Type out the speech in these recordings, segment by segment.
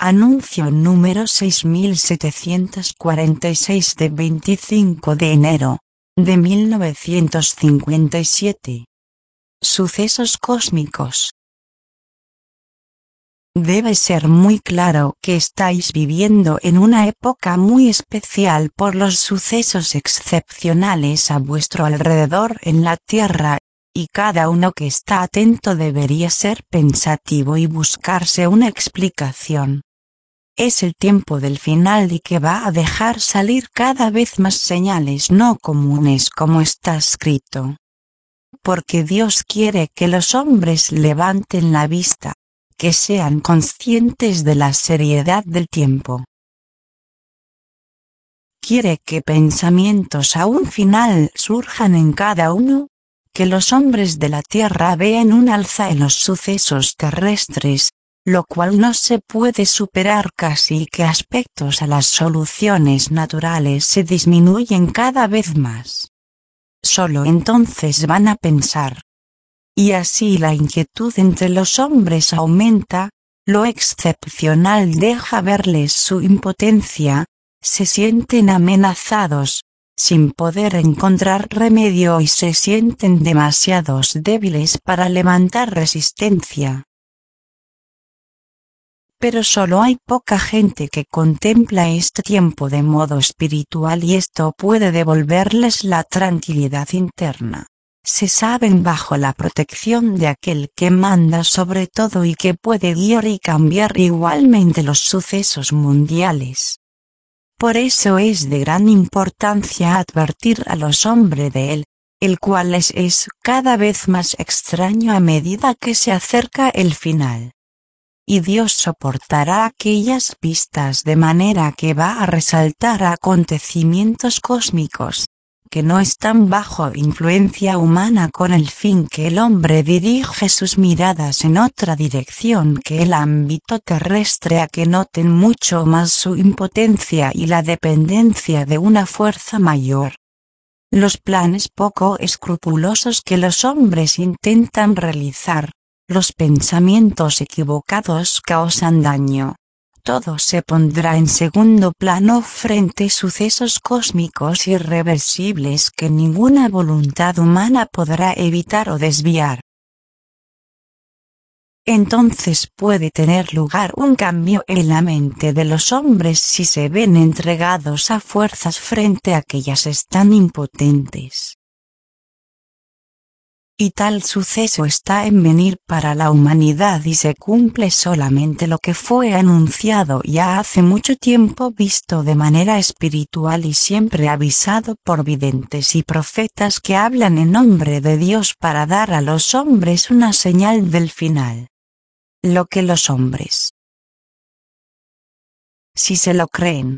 Anuncio número 6746 de 25 de enero de 1957. Sucesos cósmicos. Debe ser muy claro que estáis viviendo en una época muy especial por los sucesos excepcionales a vuestro alrededor en la Tierra, y cada uno que está atento debería ser pensativo y buscarse una explicación. Es el tiempo del final y que va a dejar salir cada vez más señales no comunes como está escrito. Porque Dios quiere que los hombres levanten la vista, que sean conscientes de la seriedad del tiempo. Quiere que pensamientos a un final surjan en cada uno, que los hombres de la tierra vean un alza en los sucesos terrestres, lo cual no se puede superar casi y que aspectos a las soluciones naturales se disminuyen cada vez más. Solo entonces van a pensar. Y así la inquietud entre los hombres aumenta, lo excepcional deja verles su impotencia, se sienten amenazados, sin poder encontrar remedio y se sienten demasiados débiles para levantar resistencia. Pero solo hay poca gente que contempla este tiempo de modo espiritual y esto puede devolverles la tranquilidad interna. Se saben bajo la protección de aquel que manda sobre todo y que puede guiar y cambiar igualmente los sucesos mundiales. Por eso es de gran importancia advertir a los hombres de él, el cual les es cada vez más extraño a medida que se acerca el final. Y Dios soportará aquellas pistas de manera que va a resaltar acontecimientos cósmicos, que no están bajo influencia humana con el fin que el hombre dirige sus miradas en otra dirección que el ámbito terrestre a que noten mucho más su impotencia y la dependencia de una fuerza mayor. Los planes poco escrupulosos que los hombres intentan realizar, los pensamientos equivocados causan daño. Todo se pondrá en segundo plano frente a sucesos cósmicos irreversibles que ninguna voluntad humana podrá evitar o desviar. Entonces puede tener lugar un cambio en la mente de los hombres si se ven entregados a fuerzas frente a que ellas están impotentes. Y tal suceso está en venir para la humanidad y se cumple solamente lo que fue anunciado ya hace mucho tiempo visto de manera espiritual y siempre avisado por videntes y profetas que hablan en nombre de Dios para dar a los hombres una señal del final. Lo que los hombres, si se lo creen,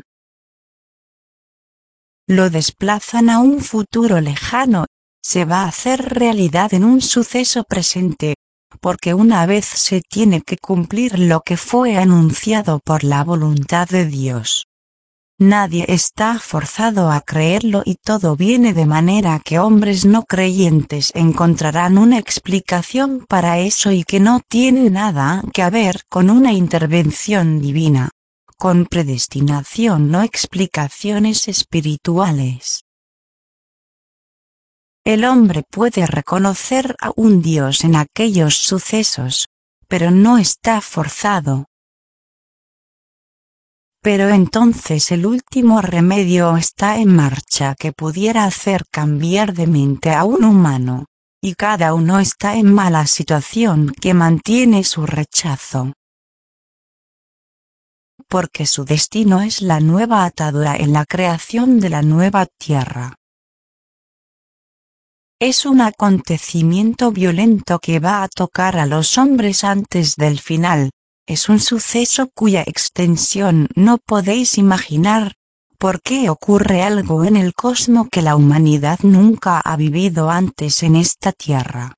lo desplazan a un futuro lejano, se va a hacer realidad en un suceso presente, porque una vez se tiene que cumplir lo que fue anunciado por la voluntad de Dios. Nadie está forzado a creerlo y todo viene de manera que hombres no creyentes encontrarán una explicación para eso y que no tiene nada que ver con una intervención divina, con predestinación o explicaciones espirituales. El hombre puede reconocer a un Dios en aquellos sucesos, pero no está forzado. Pero entonces el último remedio está en marcha que pudiera hacer cambiar de mente a un humano, y cada uno está en mala situación que mantiene su rechazo. Porque su destino es la nueva atadura en la creación de la nueva tierra. Es un acontecimiento violento que va a tocar a los hombres antes del final, es un suceso cuya extensión no podéis imaginar, porque ocurre algo en el cosmos que la humanidad nunca ha vivido antes en esta tierra.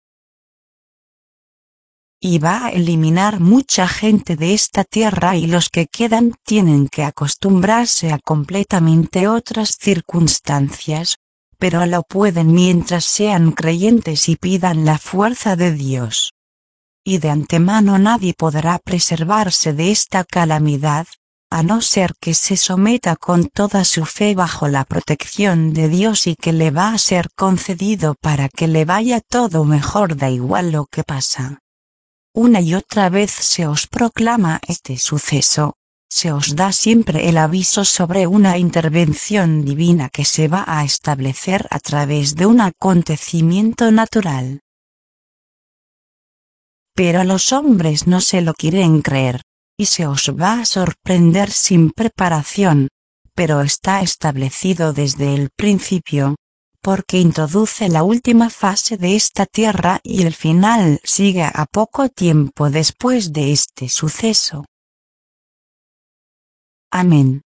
Y va a eliminar mucha gente de esta tierra y los que quedan tienen que acostumbrarse a completamente otras circunstancias, pero lo pueden mientras sean creyentes y pidan la fuerza de Dios. y de antemano nadie podrá preservarse de esta calamidad, a no ser que se someta con toda su fe bajo la protección de Dios y que le va a ser concedido para que le vaya todo mejor, da igual lo que pasa. Una y otra vez se os proclama este suceso, se os da siempre el aviso sobre una intervención divina que se va a establecer a través de un acontecimiento natural. Pero los hombres no se lo quieren creer, y se os va a sorprender sin preparación, pero está establecido desde el principio, porque introduce la última fase de esta tierra y el final sigue a poco tiempo después de este suceso. Amén.